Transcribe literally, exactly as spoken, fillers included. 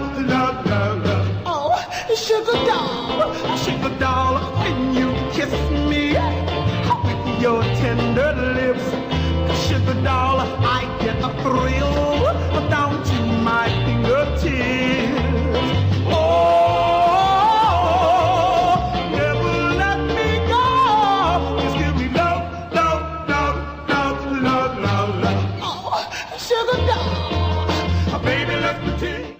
love, love, love. Oh, sugar doll, sugar doll, when you kiss me with your tender lips, sugar doll, I get a thrill.